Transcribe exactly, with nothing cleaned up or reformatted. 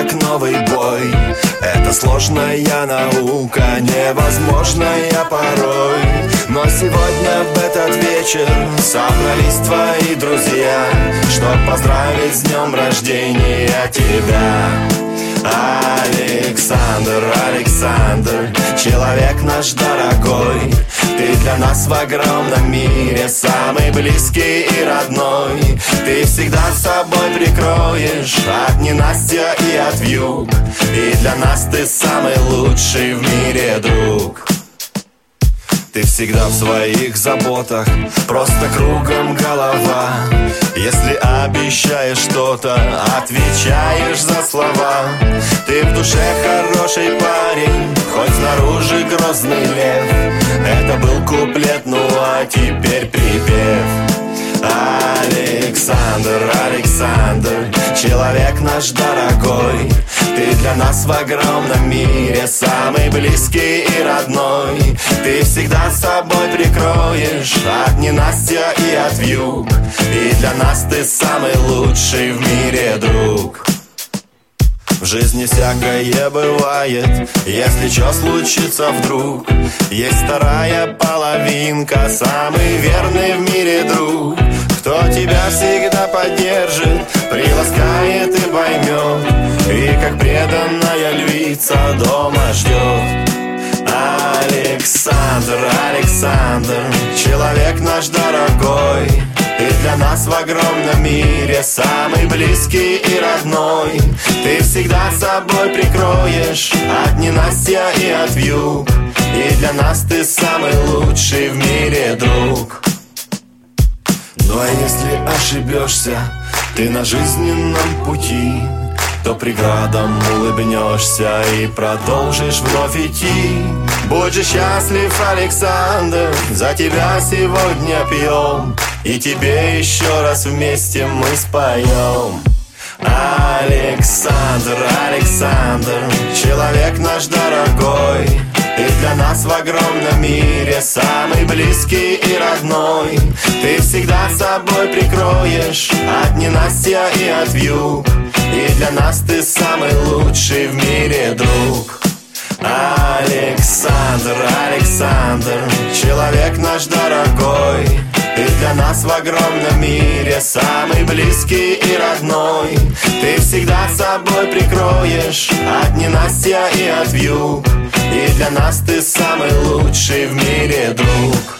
как новый бой. Это сложная наука, невозможная порой. Но сегодня в этот вечер собрались твои друзья, чтоб поздравить с днем рождения тебя. Александр, Александр, человек наш дорогой, ты для нас в огромном мире самый близкий и родной. Ты всегда с собой прикроешь от ненастья и от вьюг, и для нас ты самый лучший в мире друг. Ты всегда в своих заботах, просто кругом голова. Если обещаешь что-то, отвечаешь за слова. Ты в душе хороший парень, хоть снаружи грозный лев. Это был куплет, ну а теперь припев. Александр, Александр, человек наш дорогой, ты для нас в огромном мире самый близкий и родной. Ты всегда с собой прикроешь от ненастья и от вьюг, и для нас ты самый лучший в мире друг. В жизни всякое бывает, если чё случится вдруг. Есть вторая половинка, самый верный в мире друг, кто тебя всегда поддержит, приласкает и поймет, и как преданная львица дома ждет. Александр, Александр, человек наш дорогой, ты для нас в огромном мире самый близкий и родной. Ты всегда с собой прикроешь от ненастья и от вьюг, и для нас ты самый лучший в мире друг. Ну а если ошибешься ты на жизненном пути, то преградам улыбнешься и продолжишь вновь идти. Будь же счастлив, Александр, за тебя сегодня пьем, и тебе еще раз вместе мы споем. Александр, Александр, человек наш дорогой, ты для нас в огромном мире самый близкий и родной. Ты всегда с собой прикроешь от ненастья и от вьюг, и для нас ты самый лучший в мире друг. Александр, Александр, человек наш дорогой, ты для нас в огромном мире самый близкий и родной. Ты всегда с собой прикроешь от ненастья и от вьюг, и для нас ты самый лучший в мире друг.